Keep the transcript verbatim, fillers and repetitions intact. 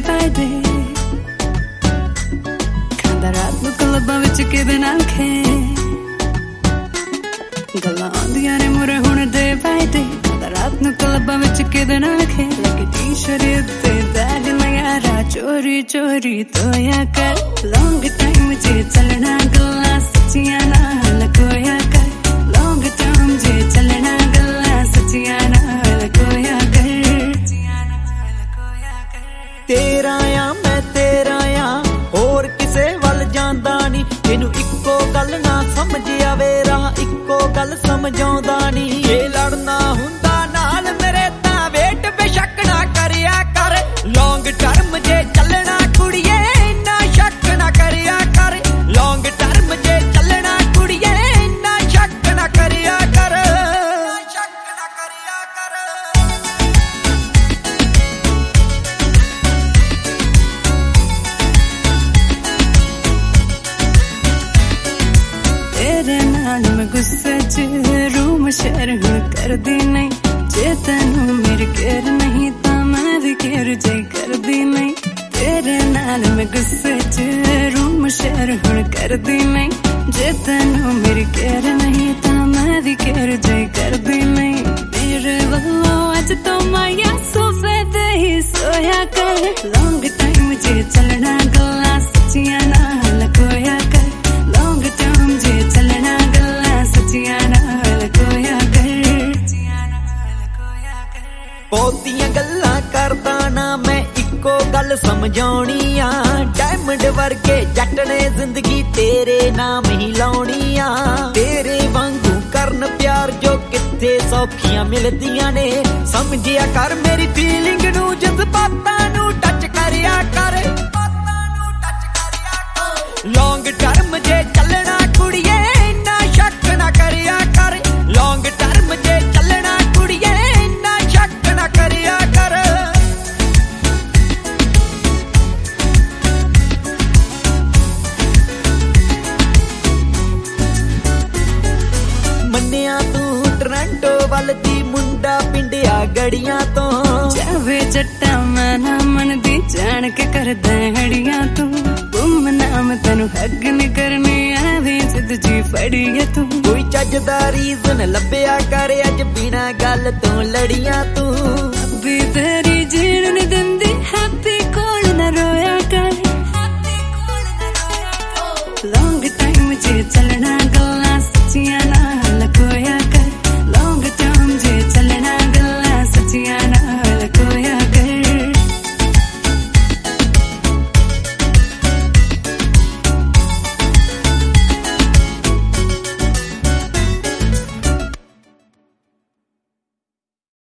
by day ਖਾਂਦਾ ਰਾਤ ਨੂੰ ਕਲੱਬਾਂ ਵਿੱਚ ਕਿਹਦੇ ਨਾਲ ਖੇ ਗੱਲਾਂ ਆਉਂਦੀਆਂ ਨੇ ਮੁਰੇ ਹੁਣ day by day ਖਾਂਦਾ ਰਾਤ ਨੂੰ ਕਲੱਬਾਂ ਵਿੱਚ ਕਿਹਦੇ ਨਾਲ ਖੇ ਲੱਗੇ ਟੀ-ਸ਼ਰਟ ਤੇ ਬੈਗ ਲਗਾਰਾ ਚੋਰੀ ਚੋਰੀ ਧੋਇਆ ਕਰ ਲੌਂਗ ਟਾਈਮ 'ਚ ਚੱਲਣਾ ਗੱਲਾਂ ਸੱਚੀਆਂ ਨਾਲ ਕੋਇਆ ਕਰ ਲੌਂਗ ਟਾਈਮ 'ਚ ਚੱਲਣਾ ਗੱਲਾਂ ਸੱਚੀਆਂ ਨਾਲ ਕੋਇਆ ਕਰ ਤੇਰਾ ਆ ਮੈਂ ਤੇਰਾ ਆ ਹੋਰ ਕਿਸੇ ਵੱਲ ਜਾਂਦਾ ਨੀ ਇਹਨੂੰ ਇੱਕੋ ਗੱਲ ਨਾ ਸਮਝ ਆਵੇ ਰਾਹ ਇੱਕੋ ਗੱਲ ਸਮਝਾਉਂਦਾ ਨੀ ਇਹ ਲੜਨਾ ਹੁੰਦਾ ਨਾਲ ਮੇਰੇ ਤਾਂ ਵੇਟ ਬੇਸ਼ੱਕ ਨਾ ਕਰਿਆ ਕਰ ਲੌਂਗ ਟਰਮ ਜੇ ਚੱਲਣਾ ਕੁੜੀਏ ਇੰਨਾ ਸ਼ੱਕ ਨਾ ਕਰਿਆ ਕਰ ਲੌਂਗ ਟਰਮ ਜੇ ਚੱਲਣਾ ਕੁੜੀਏ ਇੰਨਾ ਸ਼ੱਕ ਨਾ ਕਰਿਆ ਕਰ ਸ਼ੱਕ ਨਾ ਕਰਿਆ ਕਰ ਤੇਰੇ ਨਾਲ ਮੈਂ ਗੁੱਸੇ 'ਚ ਰੂਮ ਸ਼ੇਅਰ ਹੁਣ ਕਰਦੀ ਨਹੀਂ ਜੇ ਤੈਨੂੰ ਮੇਰੀ ਕੇਅਰ ਨਹੀਂ ਤਾਂ ਮੈਂ ਵੀ ਕੇਅਰ ਜੇ ਕਰਦੀ ਨਹੀਂ ਤੇਰੇ ਨਾਲ ਮੈਂ ਗੁੱਸੇ 'ਚ ਰੂਮ ਸ਼ੇਅਰ ਹੁਣ ਕਰਦੀ ਨਹੀਂ ਜੇ ਤੈਨੂੰ ਮੇਰੀ ਕੇਅਰ ਨਹੀਂ ਤਾਂ ਮੈਂ ਵੀ ਕੇਅਰ ਜੇ ਕਰਦੀ ਨਹੀਂ ਮੇਰੇ ਵੱਲੋਂ ਅੱਜ ਤੋਂ ਮਾਇਆ ਸੋਫੇ ਤੇ ਹੀ ਸੋਇਆ ਕਰ ਲੌਂਗ ਟਾਈਮ 'ਚ ਚੱਲਣਾ ਗੱਲਾਂ ਸੱਚੀਆਂ ਨਾਲ ਕੋਇਆ ਕਰ ਲੌਂਗ ਟਾਈਮ 'ਚ ਚੱਲਣਾ ਗੱਲਾਂ ਸੱਚੀਆਂ ਨਾਲ ਕੋਇਆ ਕਰ ਬਹੁਤੀਆਂ ਗੱਲਾਂ ਕਰਦਾ ਨਾ ਮੈਂ ਇੱਕੋ ਗੱਲ ਸਮਝਾਉਣੀ ਆ ਡਾਇਮੰਡ ਵਰਗੇ ਜੱਟ ਨੇ ਜ਼ਿੰਦਗੀ ਤੇਰੇ ਨਾਮ ਹੀ ਲਾਉਣੀ ਆ ਤੇਰੇ ਵਾਂਗੂ ਕਰਨ ਪਿਆਰ ਜੋ ਕਿੱਥੇ ਸੌਖੀਆਂ ਮਿਲਦੀਆਂ ਨੇ ਸਮਝਿਆ ਕਰ ਮੇਰੀ ਫੀਲਿੰਗ ਨੂੰ ਜਜ਼ਬਾਤਾਂ ਨੂੰ ਟੱਚ ਕਰਿਆ ਕਰ ਲੌਂਗ ਟਰਮ ਜੇ ਚੱਲਣਾ ਕੁੜੀਏ ਇੰਨਾ ਸ਼ੱਕ ਨਾ ਕਰਿਆ ਕਰ ਲੌਂਗ ਟਰਮ ਜੇ ਚੱਲਣਾ ਕੁੜੀਏ ਇੰਨਾ ਸ਼ੱਕ ਨਾ ਕਰਿਆ ਕਰ ਮੰਨਿਆ ਤੂੰ ਟੋਰਾਂਟੋ ਵੱਲ ਦੀ ਮੁੰਡਾ ਪਿੰਡਿਆ ਗੜੀਆਂ ਤੋਂ ਜਾਵੇ ਜੱਟਾ ਮੈਂ ਨਾ ਮੰਨਦੀ ਜਾਣ ਕੇ ਕਰਦਾ ਹੜੀਆਂ ਤੂੰ ਗੁੰਮ ਨਾਮ ਤੈਨੂੰ ਹੱਗ ਨੀ ਕਰਨੀ ਆਵੇਂ ਜਿੱਦ ਜੀ ਫੜੀਏ ਤੂੰ ਕੋਈ ਚੱਜ ਦਾ ਰੀਜ਼ਨ ਲੱਭਿਆ ਕਰ ਅੱਜ ਬਿਨਾਂ ਗੱਲ ਤੋਂ ਲੜੀਆਂ ਤੂੰ ਵੀ ਤੇ